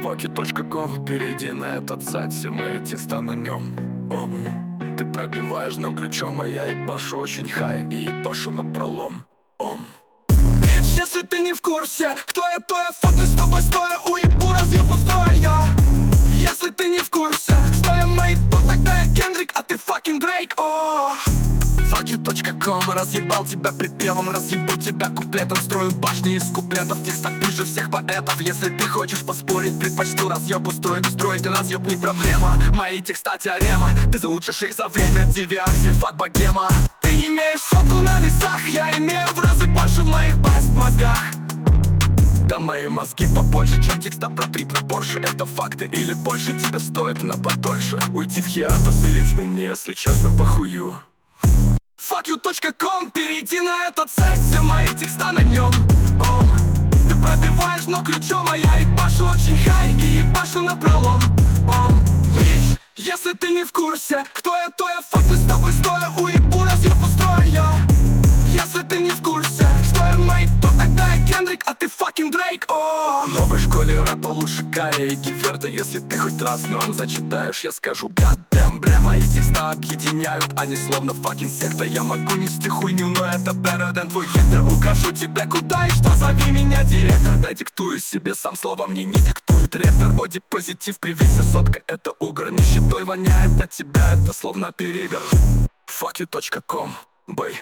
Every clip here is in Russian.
Fucky.com, перейди на этот сайт, все мои текста на нем. Ты пробиваешь, но ключом, а я ебашу очень хай и ебашу напролом. Если ты не в курсе, кто я, то я фото с тобой стоя, уебу разъебу стоя я. Если ты не в курсе, что я мейт, то тогда я Кендрик, а ты fucking Дрейк. Fucky.com, разъебал тебя припевом, разъебу тебя куплетом, строю башни из куплетов, текстах выше всех поэтов. Если ты хочешь поспорить, предпочту разъебу строить разъеб не проблема. Мои текста теорема, ты заучишь их за время DVR, сильфат богема. Ты имеешь сотку на весах, я имею в разы больше в моих мозгах. Да мои мозги побольше, чем текста про трип на Порше. Это факты или больше, тебе стоит на подольше уйти в хиатус или мне, если честно, похую. Fucky.com, перейди на этот сайт, все мои текста на нем. Ты пробиваешь, но ключом, а я ебашу очень хай и ебашу напролом. Если ты не в курсе, кто я, то я факты с тобой стоя, уебу разъебу строя я. Если ты не в курсе, что я мейт, то тогда я Кендрик, а ты fucking Дрейк. В новой школе рэпа лучше Каря и Гиверда. Если ты хоть раз норм зачитаешь, я скажу goddamn, бля, мои текста объединяют, они словно fucking секта. Я могу нести хуйню, но это better than твой хитер. Укажу тебе куда и что, зови меня директор. Да диктую себе сам, слова мне не диктует рэпер. Боди позитив, привези сотка, это угор. Нищетой воняет от тебя, это словно перебер. Fucky.com, бэй.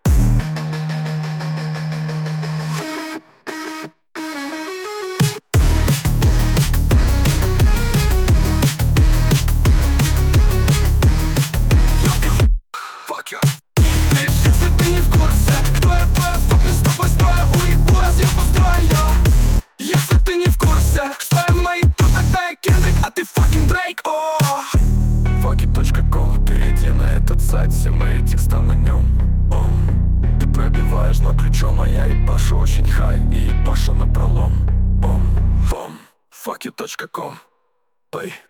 Если ты не в курсе, кто я, то я факты с тобой стоя, уебу разъебу строя я. Если ты не в курсе, что я мейт, то тогда я Кендрик, а ты fucking Дрейк. Fucky.com, перейди на этот сайт, все мои текста на нем. Ты пробиваешь, но ключом, а я ебашу очень хай и ебашу напролом. Fucky.com, бэй.